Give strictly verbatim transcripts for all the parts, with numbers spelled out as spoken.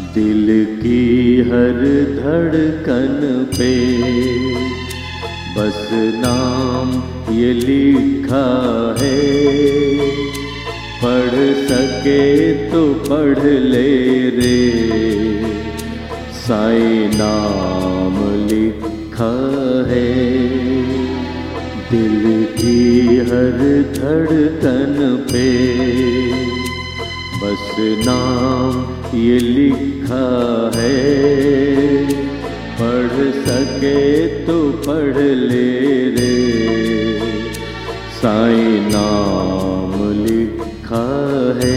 दिल की हर धड़कन पे बस नाम ये लिखा है, पढ़ सके तो पढ़ ले रे, साईं नाम लिखा है। दिल की हर धड़कन पे बस नाम ये लिखा है, पढ़ सके तो पढ़ ले रे, साईं नाम लिखा है।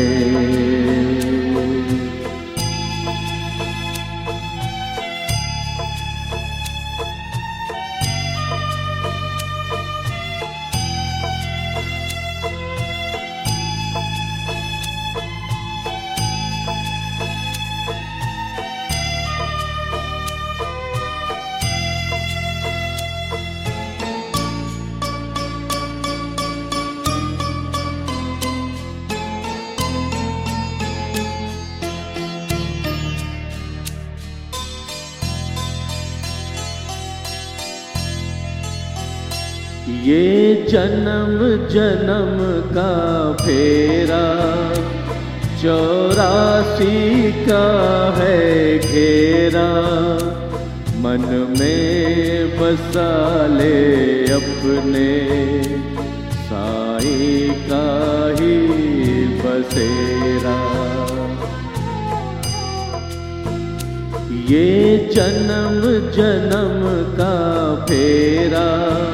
ये जन्म जन्म का फेरा चौरासी का है घेरा, मन में बसा ले अपने, साईं का ही बसेरा। ये जन्म जन्म का फेरा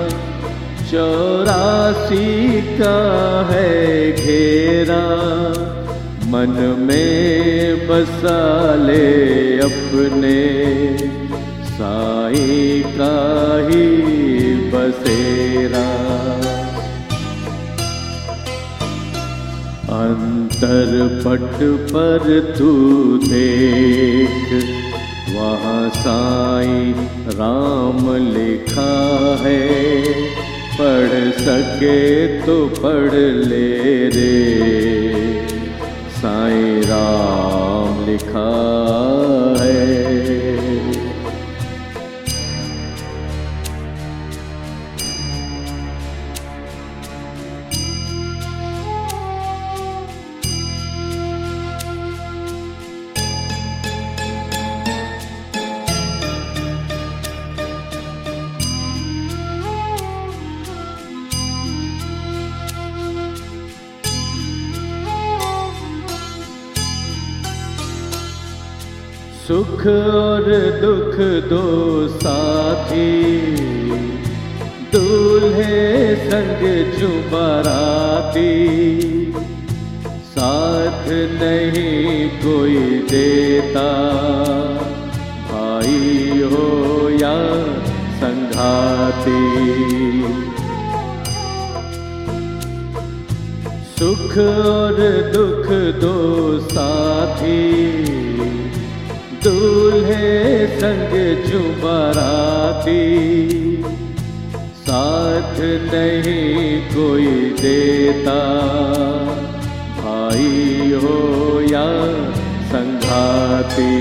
चौरासी का है घेरा, मन में बसा ले अपने, साईं का ही बसेरा। अंतर पट पर तू देख, वहाँ साईं राम लिखा है, पढ़ सके तो पढ़ ले रे, साईं राम लिखा है। सुख और दुख दो साथी, दूल्हे संग जो बाराती, साथ नहीं कोई देता, भाई हो या संगाती। सुख और दुख दो साथी, दूल्हे संग जो बाराती, साथ नहीं कोई देता, भाई हो या संगाती।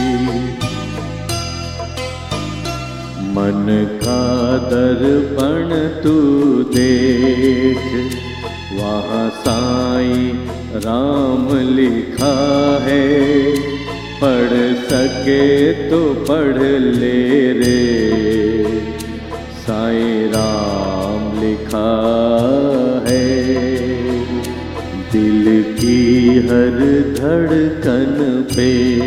मन का दर्पण तू देख, वहाँ साईं राम लिखा है, पढ़ सके तो पढ़ ले रे, साईं राम लिखा है। दिल की हर धड़कन पे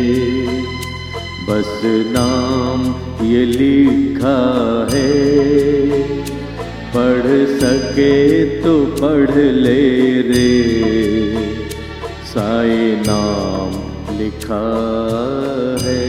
बस नाम ये लिखा है, पढ़ सके तो पढ़ ले रे, साईं नाम लिखा है।